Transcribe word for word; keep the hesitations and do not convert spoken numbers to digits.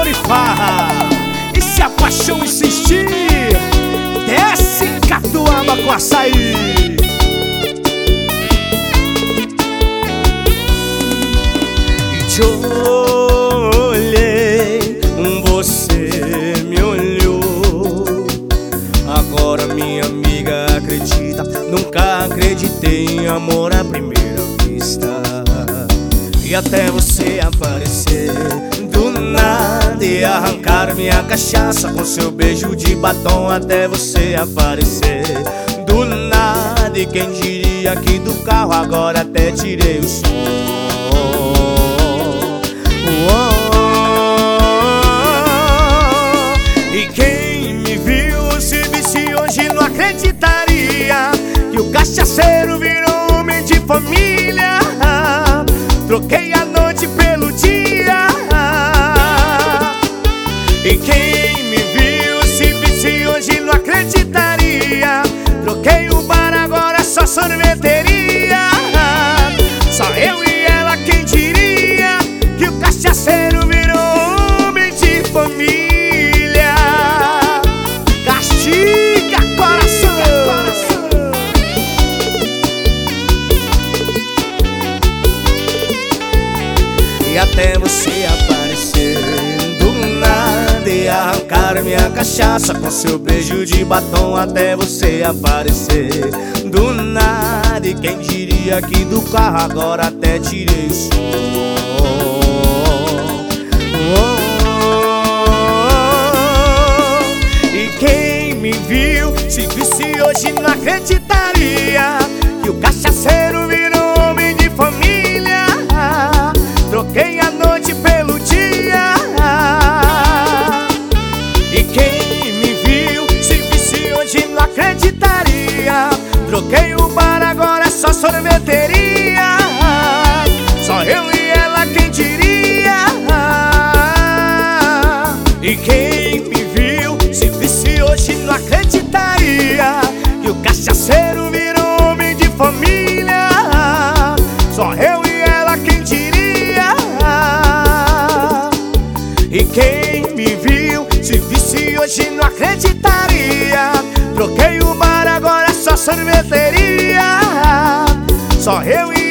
amor e farra. E se a paixão insistir, desce em catuaba com açaí. Te olhei, você me olhou. Agora minha amiga acredita, nunca acreditei em amor à primeira vista. E até você aparecer do nada e arrancar minha cachaça com seu beijo de batom. Até você aparecer do nada, e quem diria que do carro agora até tirei o som. E quem me viu se visse hoje não acreditaria que o cachaceiro virou homem de família. Troquei a noite pelo dia. E quem me viu se visse hoje não acreditaria. Troquei o bar, agora é só sorveteria. Só eu e ela, quem diria que o cachaceiro virou homem de família. Castiga, coração! E até você aparecer do nada e arrancar minha cachaça com seu beijo de batom. Até você aparecer do nada, e quem diria que do carro agora até tirei o som. E quem me viu se visse hoje não acreditaria que o cachaceiro virou homem de família. Troquei a noite pelo dia. E quem me viu se visse hoje não acreditaria. Troquei o bar, agora é só sorveteria. Só eu e ela, quem diria. E quem me viu se visse hoje não acreditaria que o cachaceiro virou homem de família. Só eu e ela, quem diria. E quem me viu se visse hoje não acreditaria. Troquei o bar, agora é só sorveteria. Só eu e